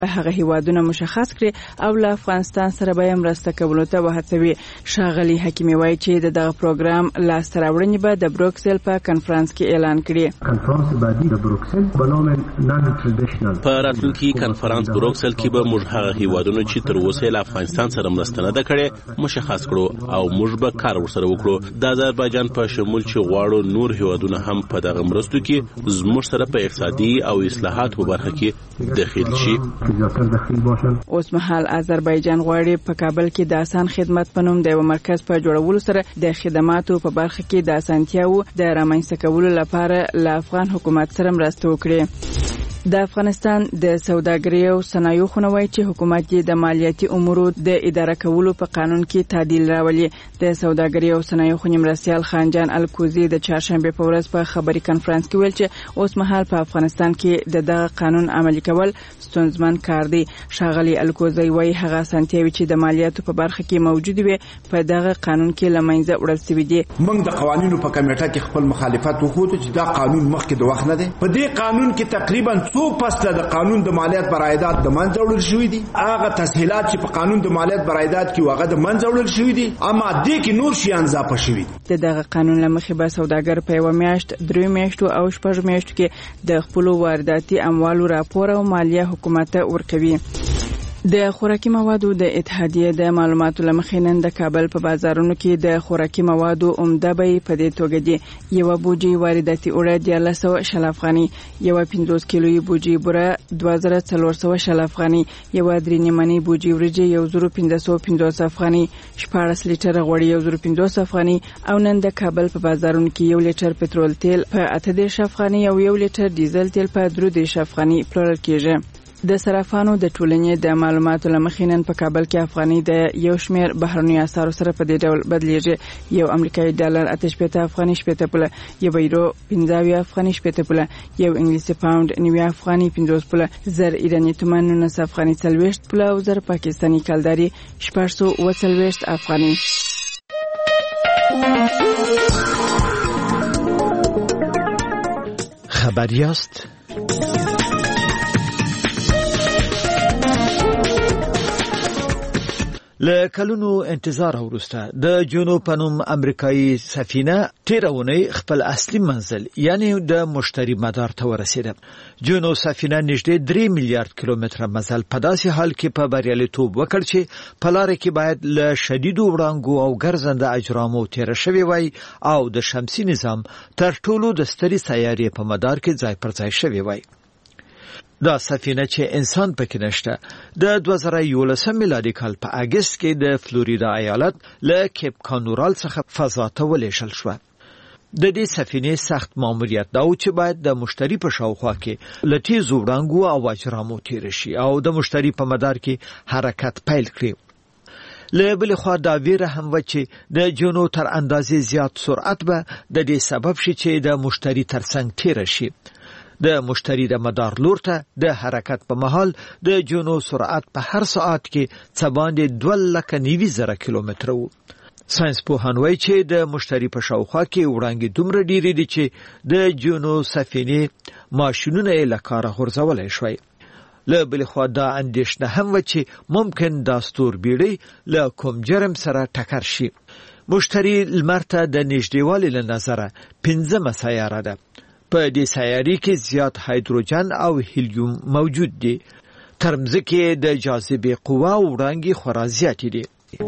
هغه هیوادونه مشخص کړي او له افغانستان سره به مرسته کولو ته وهڅوي. ښاغلي حکیمي وایي چې دغه پروګرام لاسته راوړنې به د بروکسل په کنفرانس کې اعلان کړي. کنفرانس بعدی د بروکسل په نوم نان ټریډیشنل په راتلونکي کنفرانس بروکسل کې به موږ هغه هیوادونه چې تر اوسه له افغانستان سره مرسته نه ده کړې مشخص کړو او موږ به کار ورسره وکړو. د آذربایجان په شمول چې غواړو نور هیوادونه هم په دغه مرستو کې زموږ سره په اقتصادي او اصلاحات په برخه کې دخیل شي. اوس مهال آذربایجان غواړي په کابل کې د آسان خدمت په نوم د یو مرکز په جوړولو سره د خدماتو په برخه کې د اسانتیاو د رامنځته کولو لپاره له افغان حکومت سره مرسته وکړي. د افغانستان د سوداګرۍ او صنایعو خونوي چې حکومت یې د مالیاتي امورو د اداره کولو په قانون کې تعدیل راولي. د سوداګرۍ او صنایعو خونې مرستیال خانجان الکوزي د چهارشنبه په ورځ په خبري کانفرنس کې ویل چې اوس مهال په افغانستان کې دغه قانون عملي کول ستونزمن کار دی. ښاغلي الکوزي وایي هغه اسانتیاوي چې د مالیاتو په برخه کې موجود وي په دغه قانون کې لمنځه وړل شوی دي. موږ د قوانینو په کمیټه کې خپل مخالفت وکړو چې دا قانون مخکې د وخت نه دی. په دې قانون کې تقریبا څو فصله د قانون د مالیات بر عایدات د منځه وړل شوی دي. هغه تسهیلات چې په قانون د مالیات بر عایدات کې واغه د منځه وړل شوی دي اما دې کې نور شیان اضافه شوی دي. دغه قانون لمخې به سوداګر په یو میاشت 3 میاشتو او 6 میاشتو کې د خپل وارداتي اموالو راپور او مالیه حکومت ته ورکوي. د خوراکي موادو د اتحادیه د معلوماتو لمخې نن د کابل په بازارونو کې د خوراکي موادو عمده بیې په دې توګه دي. یو بوجي وارداتي اوړه 1400 افغاني، یو 50 کیلویي بوجي بوره 2400 افغاني، یو 3 منی بوجي ورجې 1550 افغاني، 14 لیټر غوړي 1500 افغاني او نن د کابل په بازارونو کې 1 لیټر پټرول تیل په 18 افغاني او 1 لیټر ډیزل تیل په 3 افغاني پلورل کېږي. د صرافانو د ټولنې د معلوماتو لمخې نن په کابل کې افغاني د یو شمېر بهرني اسعارو سره په دې ډول بدلیږي. یو امریکایي ډالر 8 افغاني 8 پوله، یو یورو 15 افغاني 8 پوله، یو انګلیسي پاوند 9 افغاني 50 پوله، زر ایراني تومان 9 افغاني 40 پوله او زر پاکستاني کلداري 640 افغاني. خبریاست. له کلونو انتظار وروسته د جنوب پنوم امریکایي سفینه تیرونی خپل اصلي منزل یعنی د مشتری مدار ته ورسیده. جنوب سفینه نږدې 3 میلیارډ کیلومتره مزل په داسې حال کې په بریالیتوب وکړ چې په لار کې باید له شدیدو وړانګو او ګرځنده اجرامو تیر شوی وای او د شمسي نظام تر ټولو د ستري سیارې په مدار کې ځای پر ځای شوی وای. دا سفینه چې انسان پکې نشته د 2011 میلادي کال په اگست کې د فلوریدا ایالت له کیپ کانورال څخه فضا ته ولېږل شوه. د دې سفینې سخت ماموریت دا و چې باید د مشتری په شاوخوا کې له تیزو وړانګو او اجرامو تیر شي او د مشتری په مدار کې حرکت پیل کړي. له بل خوا دا ویره هم و چې د جنو تر اندازې زیات سرعت به د دې سبب شي چې د مشتری ترڅنګ تیر شي. د مشتری د مدار لور ته د حرکت په مهال د جنو سرعت په هر ساعت کې څه باندې 290,000 کیلومتره وو. ساينس پوهان وایي چې د مشتری په شاوخوا کې وړانګې دومره ډېرې دي چې د جنو سفینې ماشینونه یې له کاره غورځولی شوی. له بل خوا دا اندېښنه هم و چې ممکن دا ستوربیړۍ له کوم جرم سره ټکر شي. مشتری لمر ته د نږدېوالي له نظره 5مه سیاره ده. په دې سیارې کې زیات هایدروجن او هیلیوم موجود دي. تر مځکې د جاذبې قوه او وړانګې خورا زیاتې دي.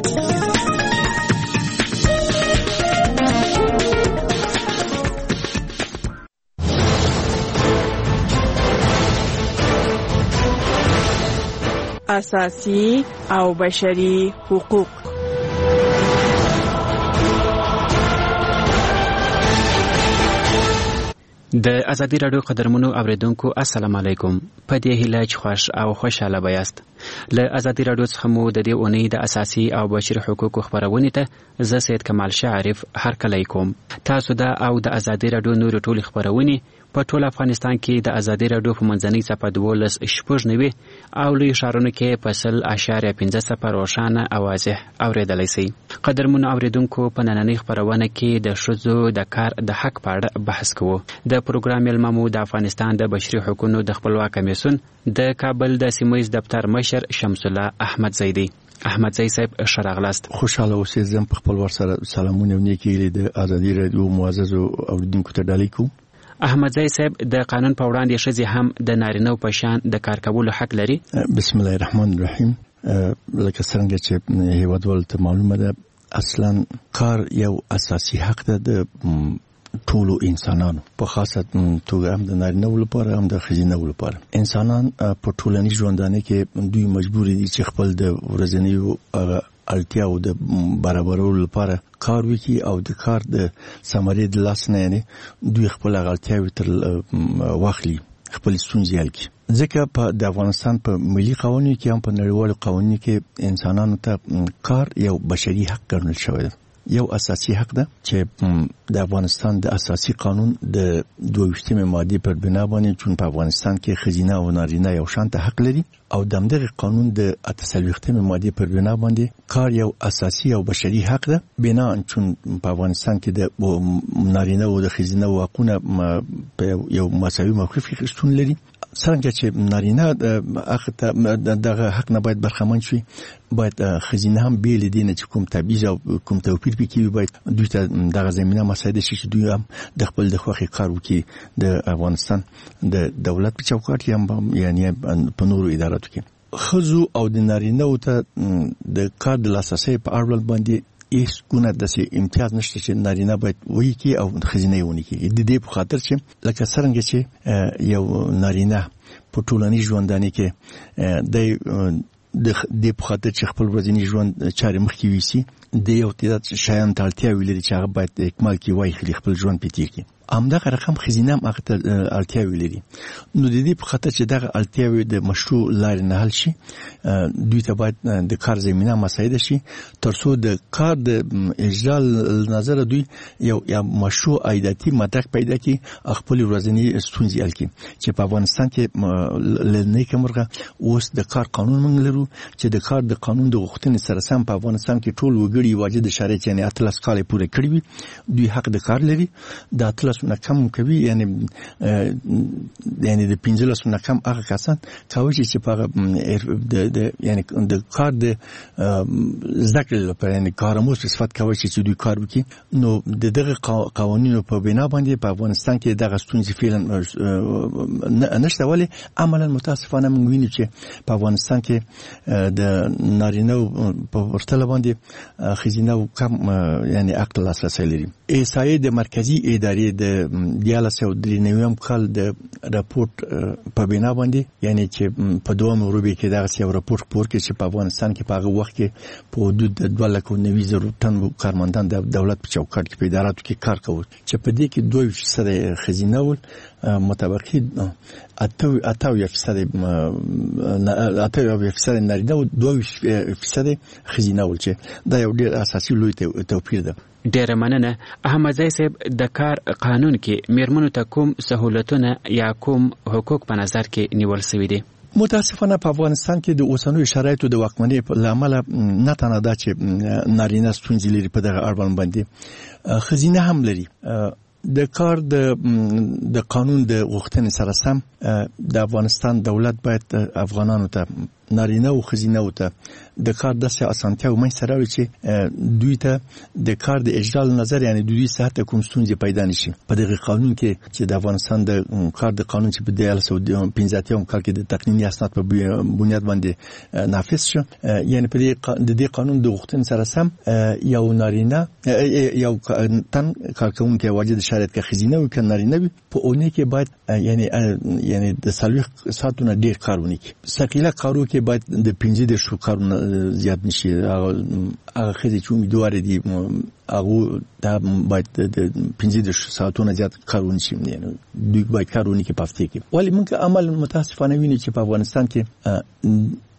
اساسي او بشري حقوق. د ازادي رادیو قدرمنو اوریدونکو السلام علیکم. په دې هیله چې خوش او خوشاله بیاست. له ازادي رادیو څخه مو د دې اونۍ د اساسي او بشري حقوقو خبرونه ته زه سید کمال شعرف هرکلی کوم. تاسو دا او د ازادي رادیو نور ټول خبرونه په ټول افغانستان کې د ازادي رادیو په منځنۍ صفحه 12.9 او لوی ښارونو کې په 0.5 روښانه او واضح اوریدلای شئ. قدرمنو اوریدونکو، په نننۍ خبرونه کې د ښځو د کار د حق په اړه بحث کوو. د پروګرام ملممو د افغانستان د بشري حقوقو د خپلواک کمیسیون د کابل د سیمه‌ییز دفتر مشر شمس الله احمد زیدی. احمد زئی صاحب شراغلاست. خوشاله اوسئ. زم په خپل ور سره سلامونه نیکی د ازادي رادیو معزز اوریدونکو ته ډالۍ کوم. احمد زئی صاحب د قانون په وړاندې ښځې هم د نارینه‌و په شان د کار کولو حق لري. بسم الله الرحمن الرحیم. لکه څنګه چې هیوادوالو ته معلومه ده، اصلا کار یو اساسي حق ده د ټولو انسانانو، په خاصه توګه هم د نارینه‌و لپاره هم د ښځینه‌و لپاره. انسانان په ټولنیز ژوندانه کې دوی مجبور دي چې خپل د ورځنیو اړتیاو د برابرولو لپاره کار وکړي او د کار د ثمرې د لاس نه یعنې دوی خپل اړتیاوې تر واخلي، خپل ستونزې حل کړي. ځکه د افغانستان په ملي قوانینو کې هم په نړیوالو قوانینو کې انسانانو ته کار یو بشري حق ګڼل شوی ده، یو اساسي حق ده چې د افغانستان د اساسي قانون د 22مې ماده پر بنا باندې چون په افغانستان کې ښځینه او نارینه یو شان ته حق لري، او د همدغه قانون د 48مې ماده پر بنا باندې کار یو اساسي او بشري حق ده. بنا چون په افغانستان کې د نارینه او د ښځینه حقوقونه په یو مساوي موقف کې شتون لري. څنګه چې نارینه دغه حق نه باید برخمن شي، باید ښځینه هم بیل دي نه چې کوم تبعیض او کوم توپیر پکې وي، باید دوی ته دغه زمینه مساعده شي چې دوی هم د خپل د خوښې کار وکړي د افغانستان د دولت په چوکاټ کې هم یعنی په نورو اداراتو کې. ښځو او د نارینه‌و ته د کار د لاسرسي په اړه باندې هیڅ ګونه داسې امتیاز نشته چې نارینه باید وکړي او ښځینه یې ونه کړي. د دې په خاطر چې لکه څرنګه چې یو نارینه په ټولنیز ژوندانه کې د په خاطر چې خپل ورځنی ژوند چارې مخکې ویسي، د یو تعداد شیان ته اړتیا لري چې هغه باید اکمال کړي، وایي خپل ژوند پې تېر کړي. همدغه رقم ښځینه هم هغه ته اړتیاوې لري. نو د دې په خاطر چې دغه اړتیاوې د مشروع لارې نه حل شي، دوی ته باید د کار زمینه مساعده شي تر څو د کار د اجرا نظر دوی یو مشروع عایداتي مدرک پیدا کړي، خپل ورځنی ستونزې حل کړي. چې په افغانستان کې لنیکه مرغه اوس د کار قانون موږ لرو چې د کار د قانون د غوښتنې سره سم په افغانستان کې ټول وګړي واجد شرایط یعنی 18 کال پوره کړي وي، دوی حق د کار لري. د 18 نه کم کوي یعنی د 15 نه کم هغه کسان کوي چې په یعنی د کار د ذکر لپاره یعنی کارموز په صفت کوي چې دوی کار وکړي. نو د دغه قوانینو په بنا باندې په افغانستان کې دغه ستونزې فعلا نشته، ولی عملا متاسفانه موږ وینو چې په افغانستان کې د نارینه په ورتله باندې ښځینه کم یعنی حق لاسرسی لري. احصایې د مرکزی ادارې د 1993 کال د راپورټ په بنا باندې یعنی چې په دوه روبي کې دغه یو راپورټ خپور کې چې په افغانستان کې په هغه وخت کې په حدود 290,000 ټن کارمندان د دولت په چوکاټ کې په اداراتو کې کار کوي، چې په دې کې 2% ښځینه ول، متبقي 8% نارینه او 2% ښځینه ول، چې دا یو ډېر اساسي لوی توپیر ده. ډیره مننه. احمد زئی صاحب، د کار قانون کې میرمنو ته کوم سہولتونه یا کوم حقوق په نظر کې نیول شوي دي؟ متاسفانه په افغانستان کې د اوسنوي شرایطو د واکمنۍ په امله نه تنها دا چې نارینه ستونزې لري په دغه اړوند باندې، ښځینه هم لري. د کار د قانون د غوښتنې سره سم د افغانستان دولت باید افغانانو ته، نارینه او ښځینه ته د کار داسې اسانتیاوې منځته راوړي چې دوی ته د کار د اجرا نظر یعنی دوی صحت کوم ستونزې پیدا نشي. په دغه قانون کې چې د افغانستان د کار د قانون چې په 1915 کال کې د تقنیني اسناد په بنیاد باندې نافذ شو، یعنی په دې قانون د غوښتنې سره سم یو نارینه یو تن کارکوونکی واجد شرایط کې ښځینه او نارینه وي په اونۍ کې باید یعنی د 40 ساعتونو ډیر کار ونکړي. ثقيله کارو کې باید د 15 کارونه زیات نشي. هغه خځې چې امیدوار دي هغه دا باید د 15 ساعتونو زیات کار ونشي، یعنی دوی باید کار ونکړي په هفته کې. ولی موږ عمل متاسفانه ویني چې په افغانستان کې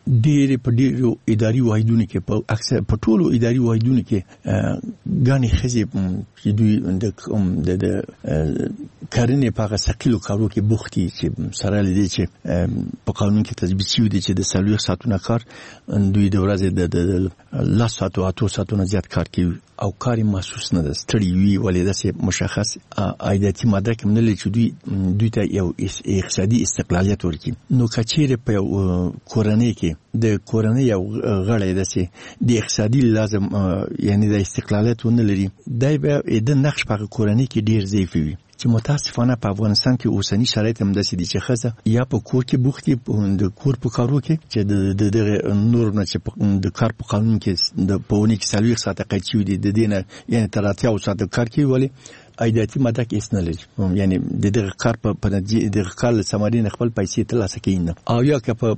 ډېرو اداري واحدونو کې په اکثر په ټولو اداري واحدونو کې ګڼې ښځې چې دوی د کرنې په هغه ثقیلو کارو کې بوخت دي چې سره له دې چې په قانون کې تثبیت شوي دي چې د 40 ساعتونو کار دوی د ورځې د 10 ساعتو 8 ساعتونو زیات کار کوي او کار محسوس نه ده ستړي وي ولې داسې مشخص عایداتي ماده کې نه لري چې دوی ته یو اقتصادي استقلالیت ورکړي. نو کچېره په کورنۍ کې د کورنۍ یو غړی داسې د اقتصادي لازم یعنی د استقلالیت ونه لري دای به د نقش په کورنۍ کې ډیر ضعیف وي چې متاسفانه په افغانستان کې اوسنی شرایط هم داسې دي چې خزه یا په کور کې بوختي د کور په کارو کې چې د نور نه چې د کار په قانون کې د پونی کې 40 ساعت قید شوی دي د دینه یعنی تر 80 ساعت کار کوي ولی عایداتي ماده کې اس نه لري یعنی د دغه کار په د کار سمارین خپل پیسې ترلاسه کوي نه او یا که په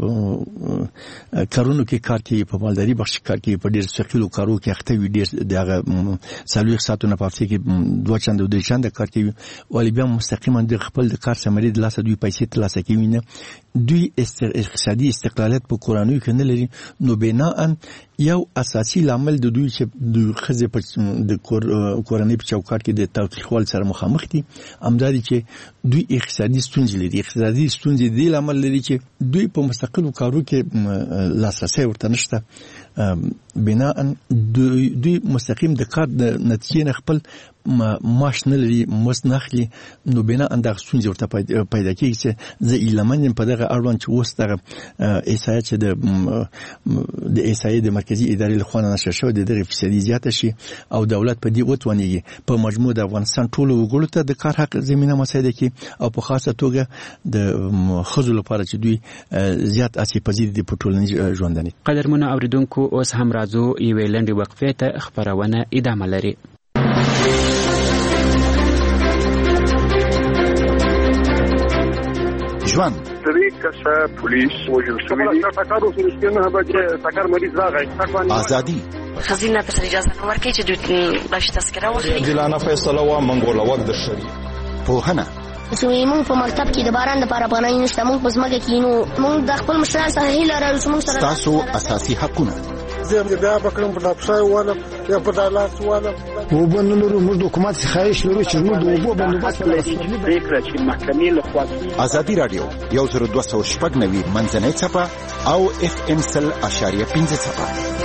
کارونو کې کار کوي په مالداري بخش کار کوي په ډیر ثقیلو کارو کې اخته وي ډیر دغه 40 ساعتونه په هفته کې 2 چنده او 3 چنده کار کوي ولی بیا مستقیما د خپل د کار سماري د لاسه دوی پیسې ترلاسه کوي نه دوی اقتصادي استقلالیت په کورانوي کې نه لري. نو بناء یو اساسي لامل د دوی چې د خزه په د کورنۍ په چوکاټ کې د تاوتریخوالي سره مخامخ دي امدادي چې دوی اقتصادي ستونزې لري. اقتصادي ستونزې د لامل لري چې دوی په مستقلو کارو کې لاسرسي ورته نشته بناء دوی مستقیم د کار د نتیجې نه خپل معاش نه لري مزد نه اخلي. نو بنا اندغه ستونزې ورته پیدا کیږي چې زه ایلمن په دغه اړوند چې اوس دغه ایسایه چې د ایسایه د مرکزی ادارې له خوا نشر شوی د دغه فیصدي زیاته شي او دولت په دې وتونیږي په مجموع د افغانستان ټولو وګړو ته د کار حق زمينه مساعده کی او په خاصه توګه د خزو لپاره چې دوی زیات اسی پذیر دي په ټولنیز ژوندانه. قدرمنو اوریدونکو اوس هم راځو یوې لنډې وقفې ته خبرونه ادامه لري. ژوند پولیس وجل ازادي خزینه ته اجازه نه ورکړي چې دوی بشي تذکره واخلي دلانه فیصله وا منګوله وخت د شری پوهنه چې موږ په مکتب کې د باران لپاره پناه نشته موږ په ځمکه کې نو موږ د خپل مشران سره هیله لرو چې موږ سره تاسو اساسي حقونه زه بیا بکرم په لابسای والا یا په دالات والا وبنلو موږ د حکومت خواهش لرو چې موږ د اوبو بندوبست فکر چې محکمې له خوا ازادي رادیو 1290 منځنۍ صفه او FM 100.5 صفه.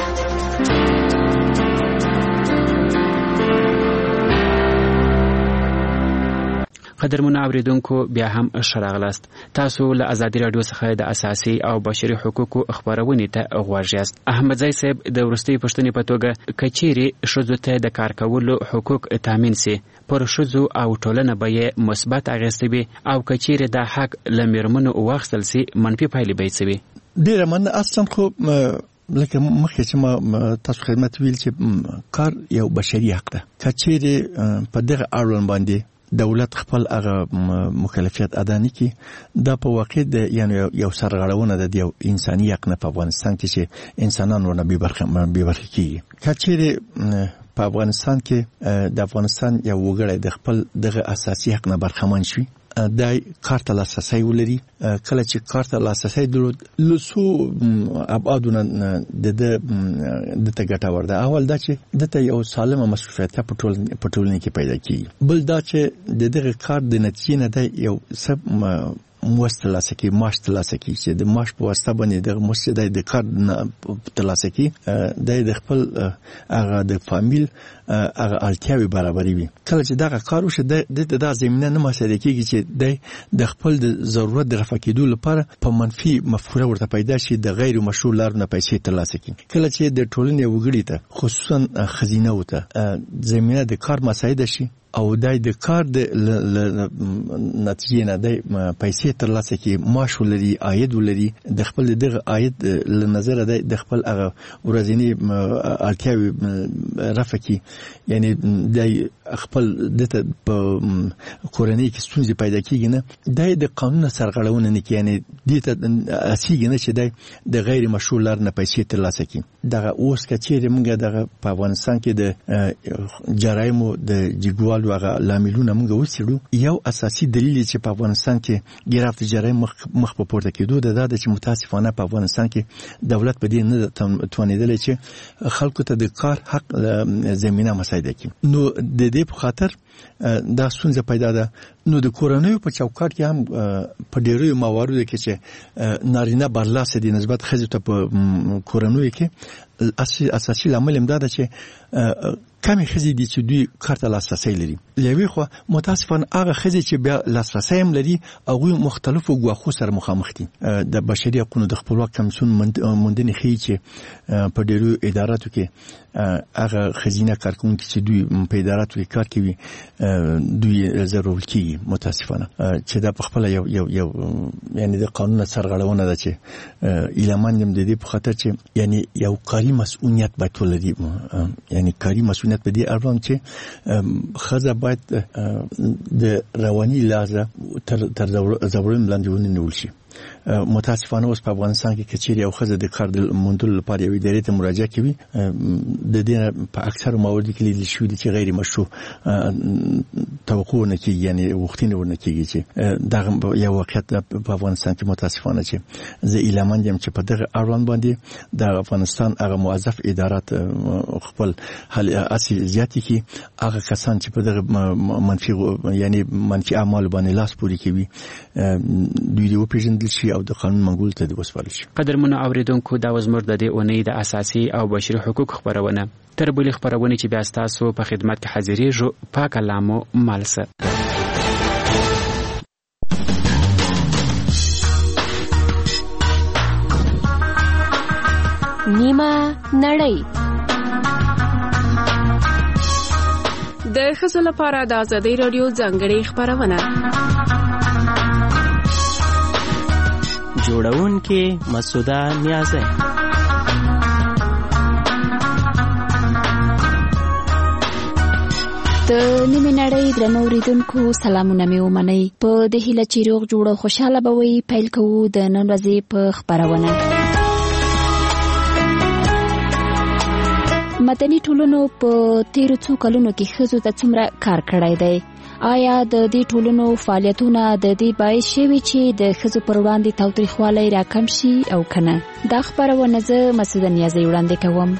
قدرمن اوریدونکو بیا هم شراغلاست. تاسو له ازادي رادیو څخه د اساسي او بشري حقوقو خبرونه ته غواړئ. احمد زئی صاحب د ورستي پښتنې په توګه کچيري شذو ته د کار کولو حقوق تامین سي پر شذو او ټولنه به مثبت اغیزتي او کچيري د حق لمرمنو واخصل سي منفي پایلې به سي. ډیر من اصلا خو لکه مخکې چې ما تاسو خدمت ویل چې کار یو بشري حق ده. کچيري په دغه اړوند باندې دولت خپل هغه مکلفیت ادا نه کی دا په واقع د یعنی یو سرغړونه د یو انساني حق نه په افغانستان کې چې انسانانو نه به برخه کیږي. کچېره په افغانستان کې د افغانستان یو وګړی د خپل دغه اساسي حق نه برخمن شي دای کار ته لاسرسی ولري. کله چې کار ته لاسرسی درلود لسو ابعادونه د ګټور ده. اول دا چې دته یو سالمه مصرفیت په ټولنه کې پیدا کیږي. بل دا چې دغه کار د نتیجې نه دی یو سب موستلاسه کی معاش تلاسه کی چې د معاش په واسطه باندې د مسجد د کار تلاسه کی د خپل هغه د فامیل هغه اړتیاوي برابرې وي. کله چې دا کار وشي د زمينه نه مساعده کیږي چې د خپل د ضرورت د رفع کېدو لپاره په منفي مفکوره ورته پیدا شي د غیر مشروع لارو نه پیسې ترلاسه کړي. کله چې د ټولنې وګړي ته خصوصا خزینه وته زمينه د کار مساعده شي او دای د کار د نتیجې نه د پیسې ترلاسه کی معاش ولري عاید ولري د خپل دغه عاید له نظر د خپل هغه ورځنی اړتیاوي رفع کی یعنی د خپل د کورنۍ کې ستونزې پیدا کیږي نه د قانون سرغړونه نه کوي یعنی د اسیګ نه چې د غیر مشروع لار نه پیسې ترلاسه کړي دغه اوس کچېره موږ دغه په افغانستان کې د جرایمو د جګوالو هغه لاملونه موږ وڅېړو یو اساسي دلیل چې په افغانستان کې ګرافت جرایم مخ په پورته کېدو د چې متاسفانه په افغانستان کې دولت په دې نه توانیدل چې خلکو ته د کار حق زمينه مساعده کړي نو د دې په خاطر دا ستونزه پیدا ده نو د کورنۍ په چوکاټ کې هم په ډېرو مواردو کې چې نارینه برلاسه دي نسبت ښځو ته په کورنۍ کې اساسي لامل هم دا ده چې کمی ښځې دي چې دوی کار ته لاسرسی لري یوې خوا متاسفانه هغه ښځې چې بیا لاسرسی هم لري هغوی مختلفو ګواښو سره مخامخ دي د بشري حقونو د خپلواک کمیسیون موندنې ښیي چې په ډېرو اداراتو کې هغه ښځینه کارکوونکي چې دوی په اداراتو کې کار کوي دوی ضروري کیږي متاسفانه چې دا په خپله یو یعنی د قانون سرغړونه ده چې ایلمان هم د دې په خاطر چې یعنی یو کاري مسؤلیت باید ولري یعنی کاري مسؤلیت په دې اړوند چې ښځه باید د رواني لحاظه تر ځورونې لاندې ونیول شي متاسفانه اوس په افغانستان کې کچېرې یو ښځه د کار د موندلو لپاره یوې ادارې ته مراجعه کوي د دې په اکثرو مواردو کې لیدل شوي دي چې غیر مشروع توقع ونه کېږي یعنې غوښتنې ورنه کېږي چې دغه یو واقعیت په افغانستان کې متاسفانه چې زه ایلامند یم چې په دغه اړوند باندې د افغانستان هغه موظف ادارات خپل هڅې زیاتې کړي هغه کسان چې په دغه منفي اعمالو باندې لاس پورې کوي دوی دې وپېژندل شي او د قانون منګولو ته وسپارل شي. قدرمنو اوریدونکو دا وزمر د دې اونۍ د اساسي او بشري حقوق خبرونه تر بلې خبرونه چې بیا تاسو په خدمت کې حاضرېږو پاک علامو مالسه نیمه نړۍ د ښځو لپاره د ازادۍ راډیو ځانګړې خبرونه جوړونکې مسعوده نیازی د نیمه نړۍ درنو اوریدونکو سلامونه مې ومنئ په دې هیله چې روغ جوړ او خوشاله به وئ پیل کوو د نن ورځې په خبرونه مدني ټولنو په تیرو څو کلونو کې ښځو ته څومره کار کړی دی آیا د دې ټولنو فعالیتونه د دې باعث شوي چې د ښځو پر وړاندې تاوتریخوالی راکم شي او کنه دا خبرونه زه مسعوده نیازی وړاندې کوم.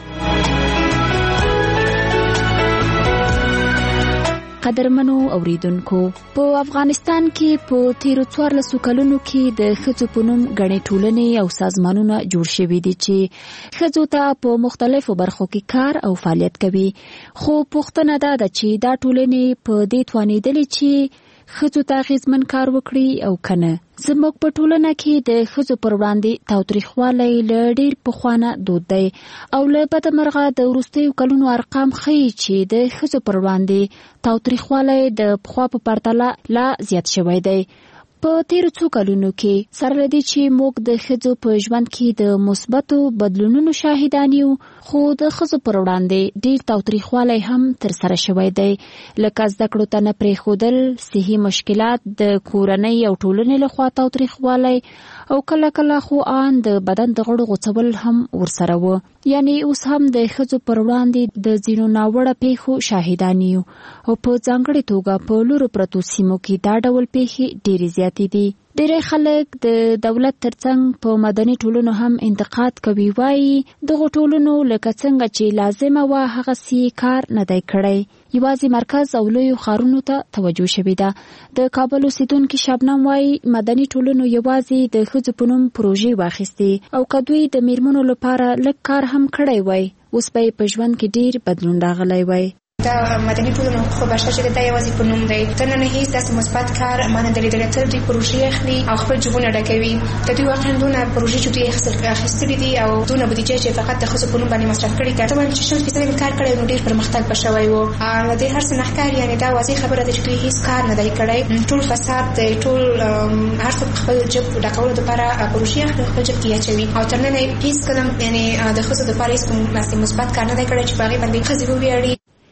قدرمنو اوریدونکو په افغانستان کې په تیرو 14 کلونو کې د ښځو په نوم غنې ټولنې او سازمانونه جوړ شوي دي چې ښځو ته په مختلفو برخو کې کار او فعالیت کوي خو پوښتنه ده چې دا ټولنې په دې توانیدلې چې ښځو ته اغېزمن کار وکړي او کنه. زموږ په ټولنه کې د ښځو پر وړاندې تاوتریخوالی له ډېر پخوانه دود دی او له بده مرغه د وروستیو کلونو ارقام ښیي چې د ښځو پر وړاندې تاوتریخوالی د پخوا په پرتله لا زیات شوی دی. په تیرو څو کلونو کې سره له دې چې موږ د ښځو په ژوند کې د مثبتو بدلونونو شاهدان یو خو د ښځو پر وړاندې ډېر تاوتریخوالی هم ترسره شوی دی لکه زده کړو ته نه پرېښودل صحي مشکلات د کورنۍ او ټولنې لخوا تاوتریخوالی او کله کله خو ان د بدن د غړو غوڅول هم ورسره و یعنی اوس هم د ښځو پر وړاندې د ځینو ناوړه پیښو شاهدان یو او په ځانګړې توګه په لورو پرتو سیمو کې دا ډول پیښې ډېرې زیاتې دي. ډېری خلک د دولت ترڅنګ په مدني ټولنو هم انتقاد کوي وایي دغه ټولنو لکه څنګه چې لازمه وه هغسې کار نه دی کړی یوازې مرکز او لویو ښارونو ته توجه شوې ده. د کابل اوسیدونکي شبنم وایي مدني ټولنو یوازې د ښځو په نوم پروژې واخیستې او که دوی د میرمنو لپاره لږ کار هم کړی وای اوس به یې په ژوند کې ډېر بدلون راغلی وای. دا مدني ټولنو خو بشر چې دا یوازې په نوم دی تر نن هیڅ داسې مثبت کار مانه درېدلی تل دوی پروژې اخلي او خپل جوبونه ډکوي د دوی واقعا دونه پروژې چې دوی اخیستلي دي او دونه بودیجه چې فقط د ښځو په نوم باندې مصرف کړي ده ته وایم چې 100% مې کار کړی نو ډېر پرمختګ به شوی و له دې هر څه نه ښکاري یعنې دا واضح خبره ده چې دوی هیڅ کار نه دی کړی ټول فساد دی ټول هر څوک خپل جب ډکولو دپاره پروژې اخلي خپل جب کې اچوي او تر ننه هیڅ کله یعنې د ښځو دپاره هیڅ مثبت کار نه دی کړی چې په هغې باندې ښځې وویاړي.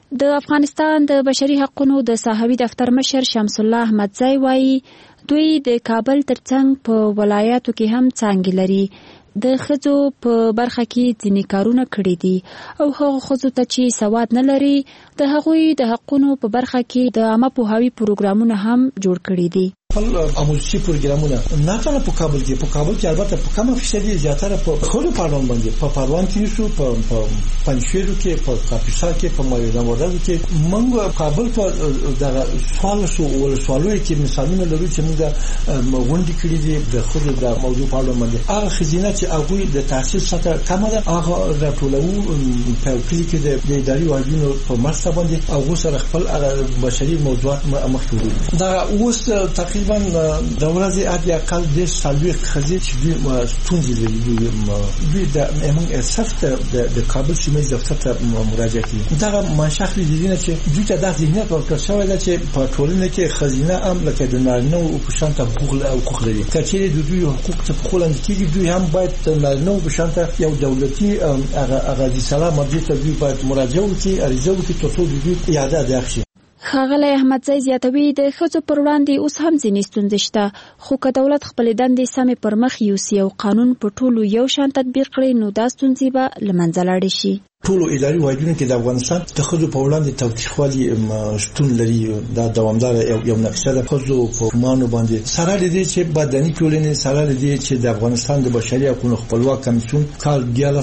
د افغانستان د بشري حقوقو د صحابي دفتر مشر شمس الله احمدزی وایي دوی د کابل ترڅنګ په ولایاتو کې هم څانګې لري. د ښځو په برخه کې ځینې کارونه کړي دي او هغه ښځو ته چې سواد نه لري د هغوی د حقوقو په برخه کې د عامه پوهاوي پروګرامونه هم جوړ کړي دي. آموزشي پروګرامونه نه تنه په کابل کې البته په کومه فیصدي زیاتره په خود پروان باندې په پروان کې شو په پنځشیر کې په کاپیسا کې په مایونا وردګ کې موږ کابل په دغه سوالو کې مثالونه لرو چې موږ غونډې کړې دي د خود د موضوع په اړه باندې هغه خزینه چې هغه د تحصیل سطح کم ده هغه راټولو په کلی کې د اداري واجبونو په مرسته باندې هغه سره خپل بشري موضوعات مخ ته وړي. دا اوس تقریبا د ورځې اته اقل د سالوي خزې چې دوی ستونزې لري دوی د امن صفت د کابل سیمه دفتر ته مراجعه کوي. دا ماشاخلي دي نه چې دوی ته د ذهنیت ورکړل شوی دی چې په ټولنه کې خزینه هم لکه د نارینه او پښانته حقوق لري. کچې د دوی حقوق ته په خلند کې دوی هم باید د نارینه او پښانته یو دولتي هغه د سلام مرجع ته دوی باید مراجعه وکړي اړیزه وکړي ترڅو دوی یاده ده. ښاغلی احمدزی زیاتوي د ښځو پر وړاندې اوس هم ځینې ستونزې شته خو که دولت خپلې دندې سمې پر مخ یوسي او قانون په ټولو یو شان تطبیق کړي نو دا ستونزې به له منځه لاړې شي. ټولو اداري واجبونو کې د افغانستان د ښځو په وړاندې تاوتریخوالي شتون لري. دا دوامدار یو نقشه ده. ښځو په مانو باندې سره لري چې بدني ټولنې سره لري چې د افغانستان د بشري حقوقو خپلواک کمیسیون کال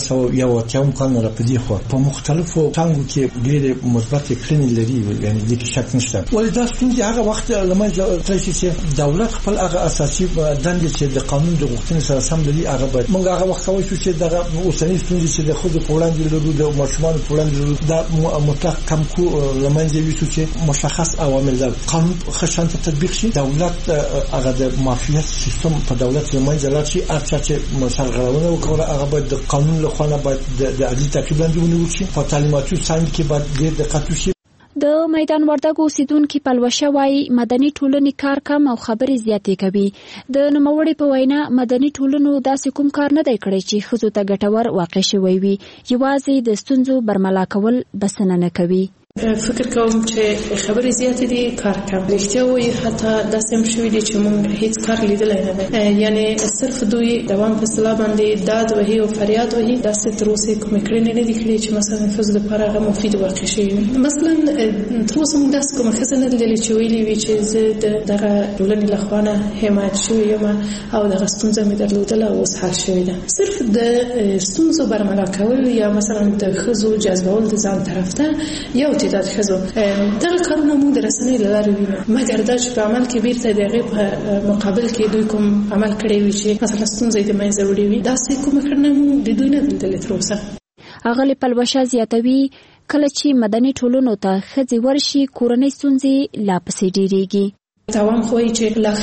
1981 کال راپدې خو په مختلفو څنګهو کې ډېر مثبت کړنې لري یعنی د کې شک نشته. ولې دا ستونزې هغه وخت لمنځه تللی چې دولت خپل هغه اساسي دندې چې د قانون د غوښتنې سره سم لري هغه باید موږ هغه وخت وایو چې دغه اوسنۍ ستونزې چې د ښځو په وړاندې لرو ماشومان په وړاندې دا مطلق کم کو لمنځه ویسو چې مشخص عوامل دي. قانون خشن تطبیق شي دولت هغه د مافیات سیستم په دولت لمنځه لاړ شي ارچا چې مسلغرونه وکړه هغه باید د قانون له خوا نه باید د عدالت تعقیب لاندې ونیول شي. په تعلیماتو څنګه کې باید ډېر دقت وشي. د میدان وردګ اوسیدونکو پلوشه وایي مدني ټولنې کار کم او خبرې زیاتې کوي. د نوموړي په وینا مدني ټولنو داسې کوم کار نه دی کړی چې ښځو ته ګټور واقع شوی وي. یوازې د ستونزو برملا کول بسنه نه کوي. فکر کوم چې خبرې زیاتې دي کار کم. رښتیا وایي حتی داسې هم شوي دي چې موږ هیڅ کار لیدلی نه دی. یعنی صرف دوی دوام په اصطلاح باندې داد وهي او فریاد وهي. داسې تر اوسه کومې کړنې نه دي کړې چې مثلا ښځو لپاره هغه مفید واقع شوي وي. مثلا تر اوسه موږ داسې کومه ښځه نه لیدلې چې ویلي وي چې زه د دغه ټولنې له خوا نه حمایت شوې یم او دغه ستونزه مې درلودله او اوس حل شوې ده. صرف د ستونزو برملا کول یا مثلا د ښځو جذبول د ځان طرف ته یو تعداد ښځو دغه کارونه موږ د رسنیو له لارې وینو. مګر دا چې په عمل کې بیرته د هغې په مقابل کې دوی کوم عمل کړی وي چې مثلا ستونزه یې د منځه وړې وي داسې کومه کړنه موږ د دوی نه لیدلې تر اوسه. اغلې پلوشه زیاتوي کله چې مدني ټولنو ته ښځې ورشي کورنۍ ستونزې لا پسې ډېرېږي. دوام خو چې لا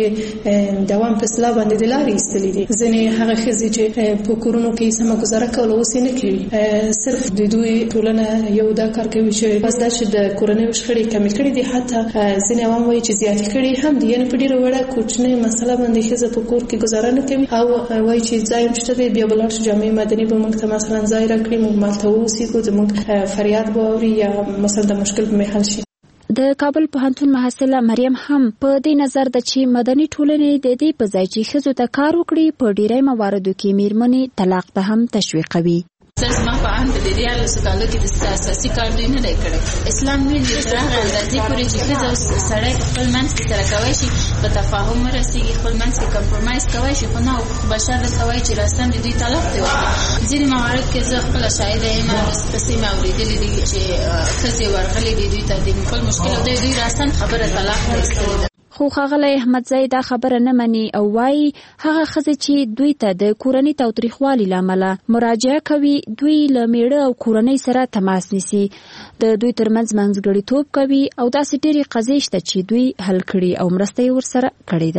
ښځې دوام په اصطلاح باندې د لارې ایستلي دي. ځینې هغه ښځې چې په کورونو کې سمه ګزاره کول اوس یې نه کوي. صرف د دوی ټولنه یو دا کار کوي چې بس دا چې د کورنیو شخړې کمې کړي دي. حتی ځینې عوام وایي چې زیاتې کړي هم دي. یعنې په ډېره وړه کوچنۍ مسله باندې ښځه په کور کې ګزاره نه کوي او وایي چې ځای هم شته دی بیا به لاړ شو جامعه مدني به موږ ته مثلا ځای راکړي موږ مالته واوسېږو زموږ فریاد به واوري یا مثلا د مشکل به مې حل شي. د کابل پوهنتون محصله مریم هم په دې نظر ده چې مدني ټولنې د دې په ځای چې ښځو ته کار وکړي په ډېری مواردو کې میرمنې طلاق ته هم تشویقوي. زما په اند د دې اړه سکالو کې د اساسي کار دوی نه کوي. اسلام ویلي چې هغه اندازې پورې چې ښځه سړی خپل منځ کې سره کولی شي په تفاهم ورسېږي خپل منځ کې کمپرومایز کولی شي خو نه بشر درته وایي چې راستن د دوی طلاق دی ورکړي. ځینې موارد کې زه خپله شاهده یم پسې مې اورېدلي دي چې ښځې ورغلې دي دوی ته د خپل مشکل او دوی راستن خبره طلاق ته ایستلې ده. خو ښاغلی احمدزی دا خبره نه مني او وایي هغه ښځې چې دوی ته د کورني تاوتریخوالي له امله مراجعه کوي دوی له میړه او کورنۍ سره تماس نیسي د دوی ترمنځ منځګړیتوب کوي او داسې ډېرې قضیې شته چې دوی حل کړي او مرسته یې ورسره کړې ده.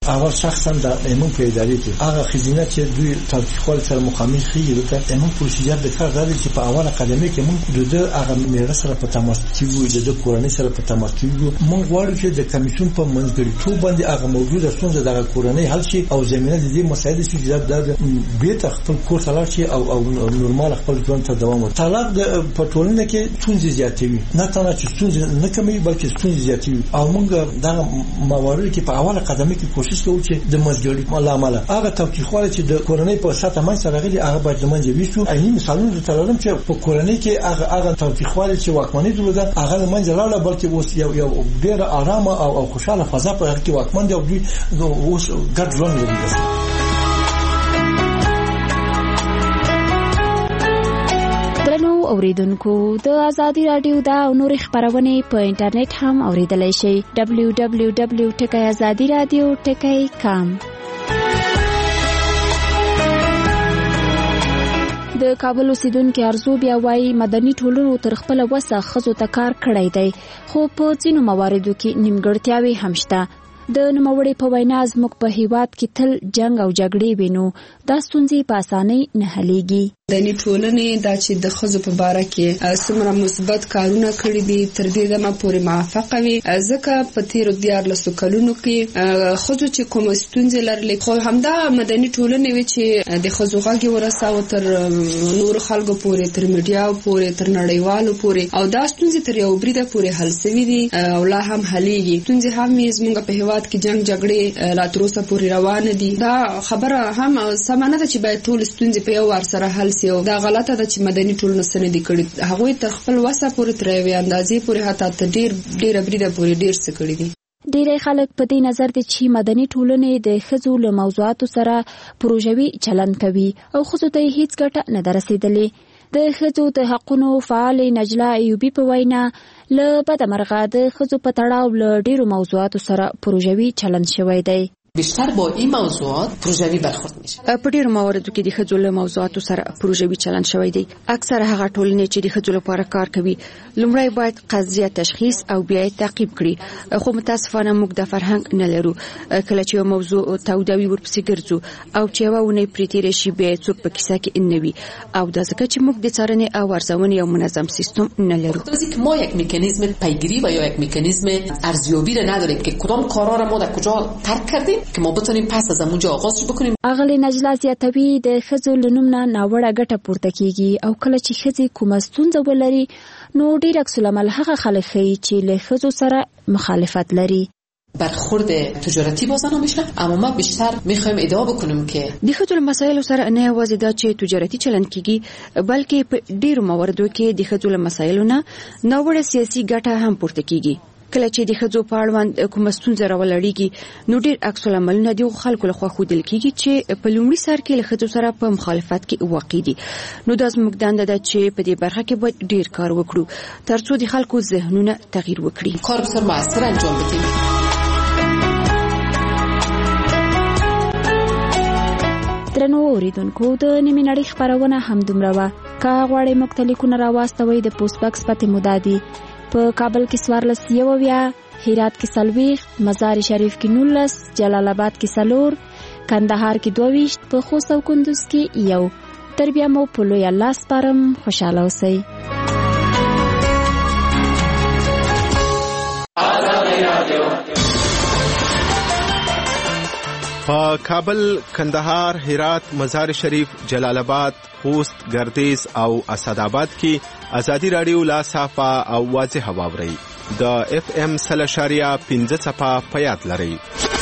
اول شخصا د ایمون په ادارې کې هغه خزینه چې دوی تاریخوال سره مخامخ خېږي ته ایمون پروسیجر د کار دی چې په اوله قدمه کې موږ د هغه میړه سره په تماس کې وو د کورنۍ سره په تماس کې وو موږ غواړو چې د کمیسیون په منځګړیتوب باندې هغه موجوده ستونزه د کورنۍ حل شي او زمينه د دې مسایل چې د بیت خپل کور سره شي او نورمال خپل ژوند ته دوام ورکړي. طلاق د پټولنه کې ستونزې زیاتوي نه تنه چې ستونزې نه کموي بلکې ستونزې زیاتوي او موږ دا موارد کې په اوله قدمه کې کوشش کوو چې د مسګړي عمله هغه توقیخواله چې د کورنۍ په ساته من سره غلي هغه باید منځ ویسو. عیني مثالونه تللم چې په کورنۍ کې هغه توقیخواله چې واکمنۍ درلوده هغه منځ لاله بلکې اوس یو ډېر آرامه او خوشاله فضا په هغه کې واکمن دی او دوی اوس ګډ ژوند لري. درنو اوریدونکو د آزادی رادیو دا نور خبرونه په انټرنیټ هم اوریدلای شئ www.azadiradio.com. د کابل اوسیدونکو ارزو بیا وايي مدني ټولنو تر خپل وسه خزو ته کار کړی دی خو په ځینو مواردو کې نیمګړتیاوې هم شته. د نوموړي په وینا زموږ په هیواد کې تل جنگ او جګړې وینو دا ستونزې په اسانۍ نه حلیږي. د ټولنې د چې د خزو په باره کې څومره مثبت کارونه کړی دي تر دې دمه پورې موافقه وي ځکه په تیر 14 کلونو کې خزو چې کوم ستونزې لرلې خو همدا مدني ټولنې وی چې د خزو غږی ورساو تر نور خلکو پورې تر میډیا پورې تر نړیوالو پورې او دا ستونزې تر یو بریده پورې حل شوي دي او لا هم حلیږي. ستونزې هم زموږ په هیواد کې جنگ جګړې لا تر اوسه پورې روان دي. دا خبره هم سمانه ده چې باید ټول ستونزې په یو ور سره حل دا غلطه ده چې مدني ټولنه سره دي کړي هغه تر خپل وسه پورې تر یوې اندازې پورې حتی تر ډېر بریده پورې ډېر څه کړي دي. ډېری خلک په دې نظر دي چې مدني ټولنې د ښځو له موضوعاتو سره پروژوي چلند کوي او ښځو ته هیڅ ګټه نه درسېدلې. د ښځو د حقونو فعال نجلا ایوبی په وینا له بدمرغه د ښځو په تړاو له ډېرو موضوعاتو سره پروژوي چلند شوی دی. بیشتر با این موضوعات پروژوی برخورد میشه. په ډیرو مواردو کې د ښځو له موضوعاتو سره پروژوي چلند شوی دی. اکثر هغه ټولنې چې د ښځو لپاره کار کوي لومړی باید قضیه تشخیص او بیا تعقیب کړي خو متاسفانه موږ د فرهنګ نه لرو. کله چې یو موضوع تودوي ورپسې ګرځو او چې یو ونه پریتیر شي به څوک په کیسه کې نه وي او د ځکه چې موږ د څارنې او ارزونې یو منظم سیستم نه لرو. که ما یک مکانیزم پیگیری و یا یک مکانیزم ارزیابی را نداریم که کدام کارا را ما در کجا ترک کردیم که ما بتونیم پس از اونجا آغاز بکنیم. اغلی نجلا زیاتوی د ښځو لنوم نه ناوړه ګټه پورته کیږي او کله چې ښځې کومه ستونزه ولري نو ډیر عکس العمل هغه خلک ښیي چې له ښځو سره مخالفت لري. برخورد تجارتی بازار میشه اما ما بیشتر میخوایم ادعا بکنیم که د ښځو مسایل سره نه یوازې دا چې تجارتي چلند کیږي بلکې په ډیرو مواردو کې د ښځو مسایلو نه ناوړه سیاسي ګټه هم پورته کیږي. کله چې د ښځو په اړوند کومه ستونزه راولړیږي نو ډیر عکس العملونه د خلکو لخوا ښودل کیږي چې په لومړي سر کې له ښځو سره په مخالفت کې واقع دي. نو دا زموږ دنده ده چې په دې برخه کې باید ډیر کار وکړو ترڅو د خلکو ذهنونه تغییر وکړي. کار بسیار موثر انجام بدیم. درنو اوریدونکو د نیمه نړۍ خبرونه هم دومره وه. که غواړئ موږ ته لیکونه راواستوئ د پوسټ باکس پته مو دا دی: په کابل کې 14 هرات کې 40 مزار شریف کې 19 جلال آباد کې 4 کندهار کې 22 په خوست او کندوز کې 1. تر بیا مو په لوی الله سپارم. خوشاله اوسئ. کابل، کندهار، هرات، مزار شریف، جلال آباد، خوست، گردیز او اسداباد کې آزادی رادیو لا صافه او واضح واوري د FM 0.5 په یاد لري.